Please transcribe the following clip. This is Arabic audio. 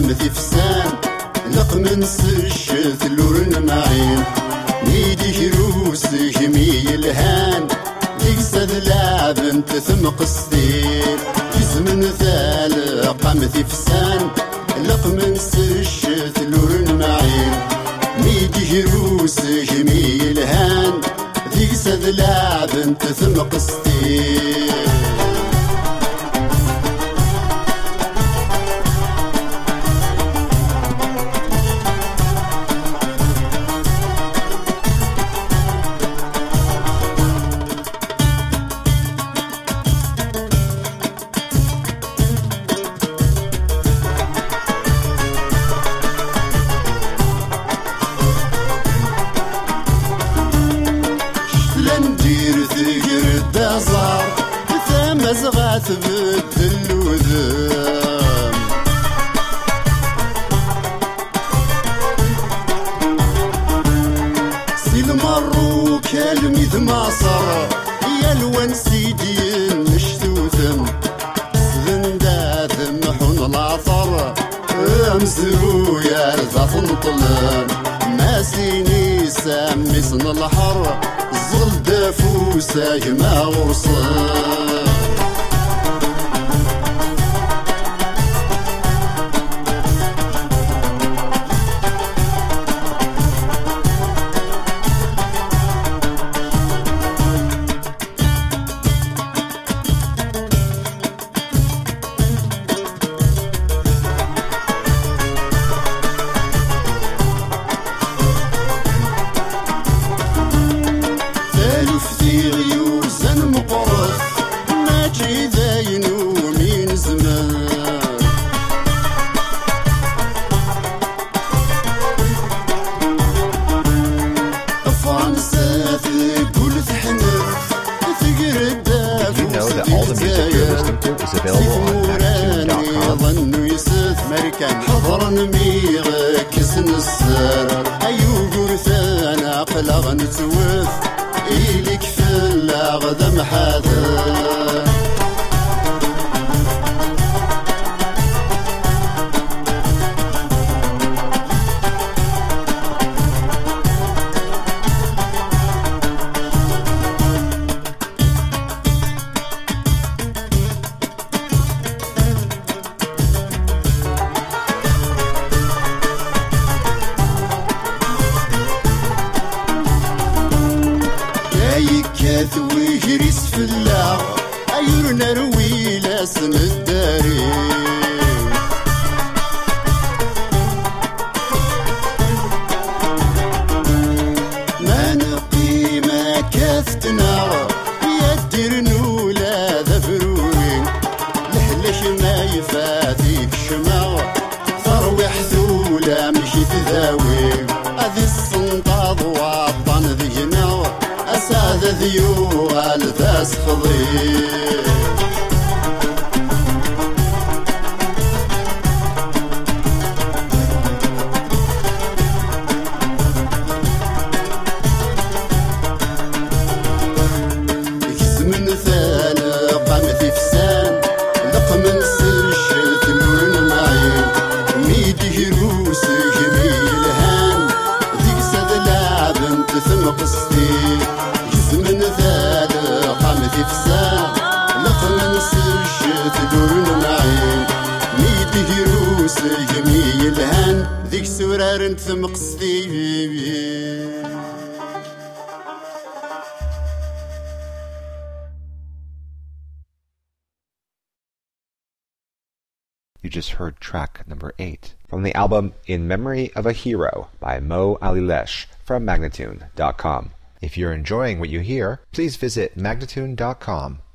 قامتي فسان نقمن سشت لورن معين نيدي روس جمي الهان يقصد لعب انت ثم قصدير جزمن ثال قامتي فسان لقمن سشت لورن معين نيدي روس جمي الهان يقصد لعب انت ثم قصدير ندير ثقر الدزار ثم زغات بدل وذام سي المرو كلمي ذماصر يا الوان سيدي نشتوثم سذندا ذمحون العطر امزرو يا رزاف نطلم ماسيني سامي سن الحر زل دافوسا جمع ورصان في غيوزن مقرث ما جي ذاينو من زمان فرنسا تقول تحنف تقر الدافوس ديزاير ظنو يسث حضر نميغ كسن السر أيو قرثانا قلغ نتوث إليك في الأغذى محاذر كاثوي جريس في الله أيرنا روي لاسم الداري ما نقي ما كاثتنا يدير نولا ذفروين لحلش ما يفاتيك شما ثروي حثولا مشي تذاوي هذي السنطاض وعطان ذينا أساد ذيو الفاس خضير من ثال قامتي فسان لقمن سرشت لون معين ميدي روس جميل هان ذيك ساد لعب انت ثم قصتي من ثال قامتي فسان لقمن سرشت لون معين ميدي روس جميل هان ذيك سرار انت ثم قصتي. You just heard track number 8 from the album In Memory of a Hero by Mo Alilesh from Magnatune.com. If you're enjoying what you hear, please visit Magnatune.com